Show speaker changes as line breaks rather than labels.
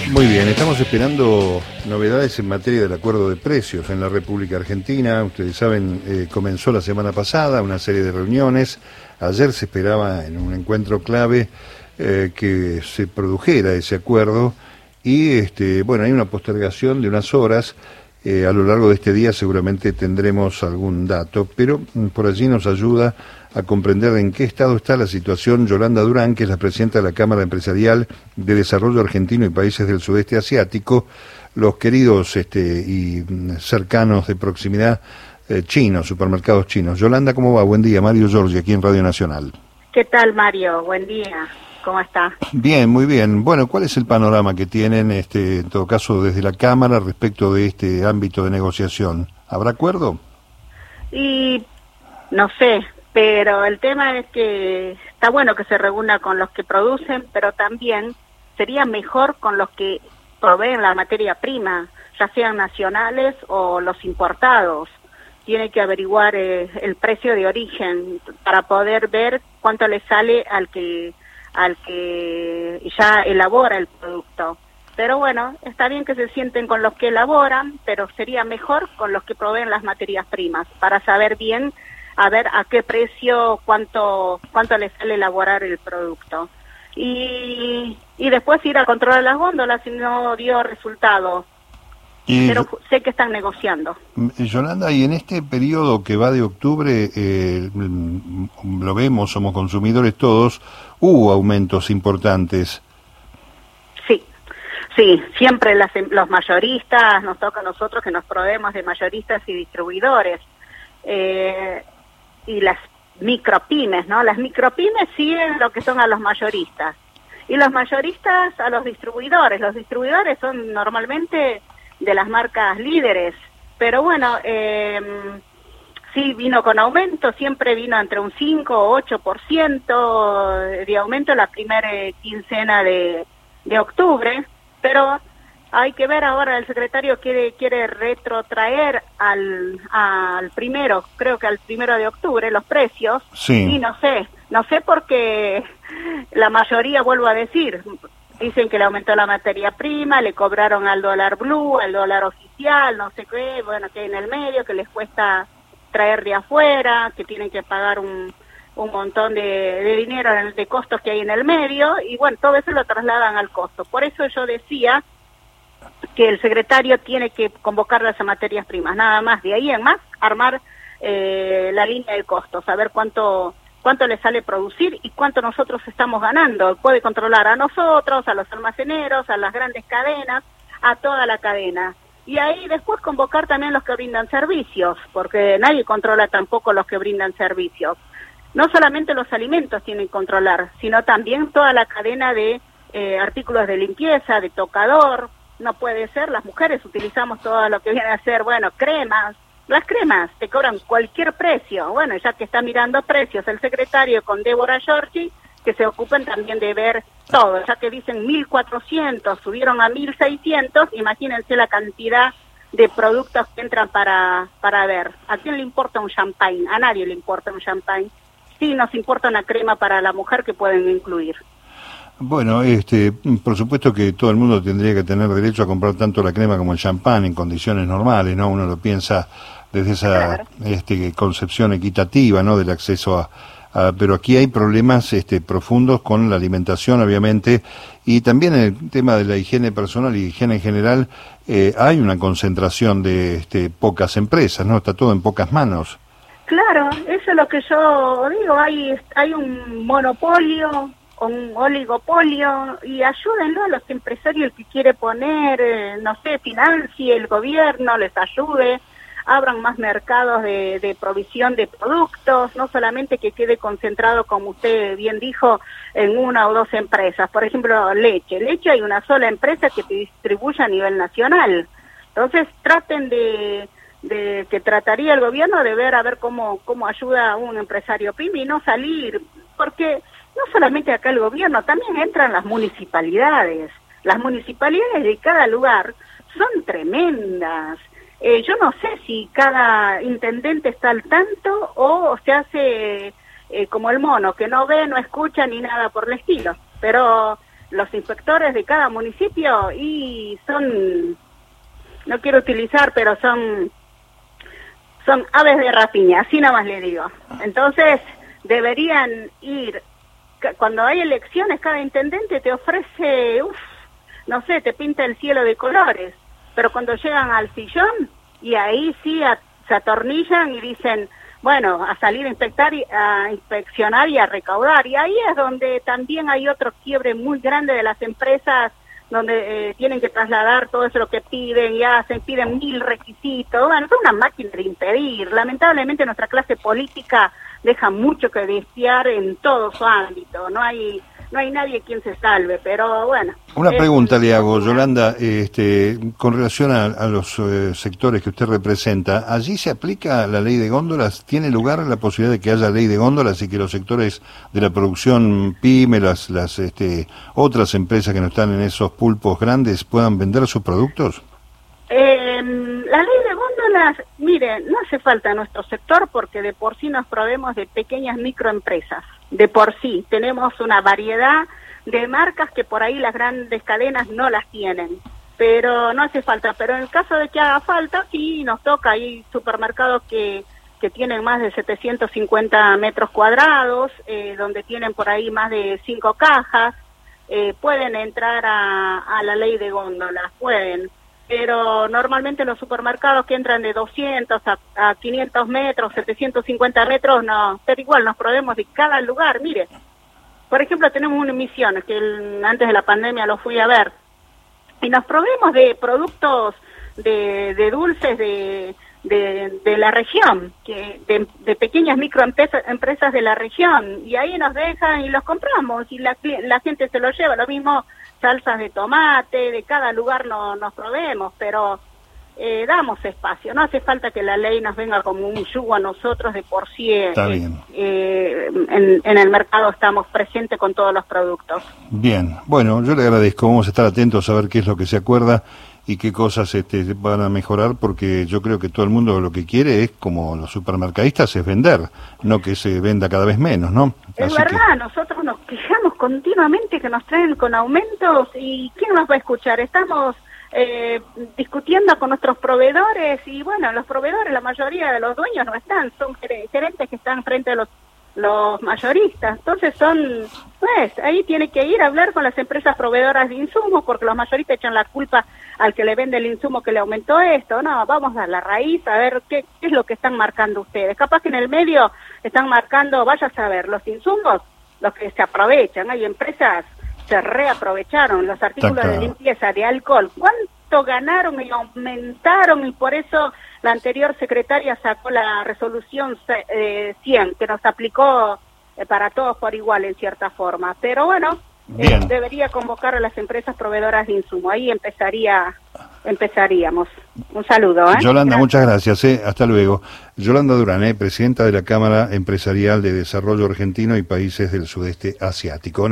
Muy bien, estamos esperando novedades en materia del acuerdo de precios en la República Argentina. Ustedes saben, comenzó la semana pasada una serie de reuniones. Ayer se esperaba en un encuentro clave que se produjera ese acuerdo y bueno, hay una postergación de unas horas. A lo largo de este día seguramente tendremos algún dato, pero por allí nos ayuda a comprender en qué estado está la situación Yolanda Durán, que es la presidenta de la Cámara Empresarial de Desarrollo Argentino y Países del Sudeste Asiático, los queridos y cercanos de proximidad chinos, supermercados chinos. Yolanda, ¿cómo va? Buen día, Mario Giorgi, aquí en Radio Nacional.
¿Qué tal, Mario? Buen día. ¿Cómo está?
Bien, muy bien. Bueno, ¿cuál es el panorama que tienen, en todo caso, desde la Cámara respecto de este ámbito de negociación? ¿Habrá acuerdo?
Y no sé, pero el tema es que está bueno que se reúna con los que producen, pero también sería mejor con los que proveen la materia prima, ya sean nacionales o los importados. Tiene que averiguar el precio de origen para poder ver cuánto le sale al que ya elabora el producto. Pero bueno, está bien que se sienten con los que elaboran, pero sería mejor con los que proveen las materias primas, para saber bien, a ver a qué precio, cuánto les sale elaborar el producto. Y después ir a controlar las góndolas si no dio resultado. Pero sé que están negociando.
Yolanda, y en este periodo que va de octubre, lo vemos, somos consumidores todos, hubo aumentos importantes.
Sí, siempre los mayoristas, nos toca a nosotros que nos proveemos de mayoristas y distribuidores. Y las micropymes, ¿no? Las micropymes siguen lo que son a los mayoristas. Y los mayoristas a los distribuidores. Los distribuidores son normalmente de las marcas líderes, pero bueno, sí vino con aumento, siempre vino entre un 5 o 8% de aumento la primera quincena de octubre, pero hay que ver ahora, el secretario quiere retrotraer al primero, creo que al 1 de octubre, los precios,
sí.
Y no sé porque la mayoría, vuelvo a decir, dicen que le aumentó la materia prima, le cobraron al dólar blue, al dólar oficial, no sé qué, bueno, que hay en el medio, que les cuesta traer de afuera, que tienen que pagar un montón de dinero de costos que hay en el medio, y bueno, todo eso lo trasladan al costo. Por eso yo decía que el secretario tiene que convocar las materias primas, nada más, de ahí en más, armar la línea de costos, saber cuánto le sale producir y cuánto nosotros estamos ganando. Puede controlar a nosotros, a los almaceneros, a las grandes cadenas, a toda la cadena. Y ahí después convocar también los que brindan servicios, porque nadie controla tampoco los que brindan servicios. No solamente los alimentos tienen que controlar, sino también toda la cadena de artículos de limpieza, de tocador. No puede ser, las mujeres utilizamos todo lo que viene a ser, bueno, cremas. Las cremas te cobran cualquier precio. Bueno, ya que está mirando precios el secretario con Débora Giorgi, que se ocupen también de ver todo. Ya que dicen 1.400, subieron a 1.600, imagínense la cantidad de productos que entran para ver. ¿A quién le importa un champagne? A nadie le importa un champagne. Sí, nos importa una crema para la mujer que pueden incluir.
Bueno, por supuesto que todo el mundo tendría que tener derecho a comprar tanto la crema como el champán en condiciones normales, ¿no? Uno lo piensa desde esa concepción equitativa, ¿no? Del acceso pero aquí hay problemas profundos con la alimentación, obviamente, y también el tema de la higiene personal y higiene en general. Hay una concentración de pocas empresas, ¿no? Está todo en pocas manos.
Claro, eso es lo que yo digo, hay un monopolio, un oligopolio, y ayúdenlo a los empresarios que quiere poner, no sé, financie el gobierno, les ayude, abran más mercados de provisión de productos, no solamente que quede concentrado, como usted bien dijo, en una o dos empresas. Por ejemplo, leche hay una sola empresa que te distribuye a nivel nacional. Entonces traten de que trataría el gobierno de ver a ver cómo ayuda a un empresario pyme y no salir, porque no solamente acá el gobierno, también entran las municipalidades. Las municipalidades de cada lugar son tremendas. Yo no sé si cada intendente está al tanto o se hace como el mono, que no ve, no escucha ni nada por el estilo. Pero los inspectores de cada municipio y son, no quiero utilizar, pero son aves de rapiña, así nada más le digo. Entonces, deberían ir, cuando hay elecciones, cada intendente te ofrece, no sé, te pinta el cielo de colores, pero cuando llegan al sillón, y ahí sí se atornillan y dicen, bueno, a salir a inspeccionar y a recaudar. Y ahí es donde también hay otro quiebre muy grande de las empresas, donde tienen que trasladar todo eso lo que piden y piden 1000 requisitos. Bueno, es una máquina de impedir. Lamentablemente nuestra clase política deja mucho que desear en todo su ámbito. No hay nadie quien se salve, pero bueno.
Una pregunta le hago, Yolanda, con relación a los sectores que usted representa, ¿allí se aplica la ley de góndolas? ¿Tiene lugar la posibilidad de que haya ley de góndolas y que los sectores de la producción PYME, las otras empresas que no están en esos pulpos grandes, puedan vender sus productos?
La ley de góndolas, mire, no hace falta en nuestro sector porque de por sí nos proveemos de pequeñas microempresas. De por sí, tenemos una variedad de marcas que por ahí las grandes cadenas no las tienen, pero no hace falta. Pero en el caso de que haga falta, sí nos toca. Hay supermercados que tienen más de 750 metros cuadrados, donde tienen por ahí más de 5 cajas, pueden entrar a la ley de góndolas, pueden. Pero normalmente los supermercados que entran de 200 a 500 metros, 750 metros, no, pero igual nos proveemos de cada lugar. Mire, por ejemplo, tenemos una emisión, que antes de la pandemia lo fui a ver, y nos proveemos de productos de dulces de la región, de pequeñas microempresas de la región, y ahí nos dejan y los compramos, y la gente se los lleva. Lo mismo salsas de tomate, de cada lugar nos proveemos, pero damos espacio. No hace falta que la ley nos venga como un yugo a nosotros. De por sí en el mercado estamos presentes con todos los productos.
Bien, bueno, yo le agradezco. Vamos a estar atentos a ver qué es lo que se acuerda y qué cosas van a mejorar, porque yo creo que todo el mundo lo que quiere es, como los supermercadistas, es vender, no que se venda cada vez menos, ¿no?
Es verdad, nosotros nos quejamos continuamente que nos traen con aumentos, y ¿quién nos va a escuchar? Estamos discutiendo con nuestros proveedores, y bueno, los proveedores, la mayoría de los dueños no están, son gerentes que están frente a los mayoristas. Entonces ahí tiene que ir a hablar con las empresas proveedoras de insumos, porque los mayoristas echan la culpa al que le vende el insumo que le aumentó esto. No, vamos a la raíz a ver qué es lo que están marcando ustedes. Capaz que en el medio están marcando, vaya a saber, los insumos, los que se aprovechan. Hay empresas se reaprovecharon, los artículos de limpieza, de alcohol, cuánto ganaron y aumentaron, y por eso la anterior secretaria sacó la resolución 100, que nos aplicó para todos por igual en cierta forma. Pero bueno, debería convocar a las empresas proveedoras de insumo, ahí empezaríamos. Un saludo.
Yolanda, muchas gracias. Hasta luego. Yolanda Durán, presidenta de la Cámara Empresarial de Desarrollo Argentino y Países del Sudeste Asiático.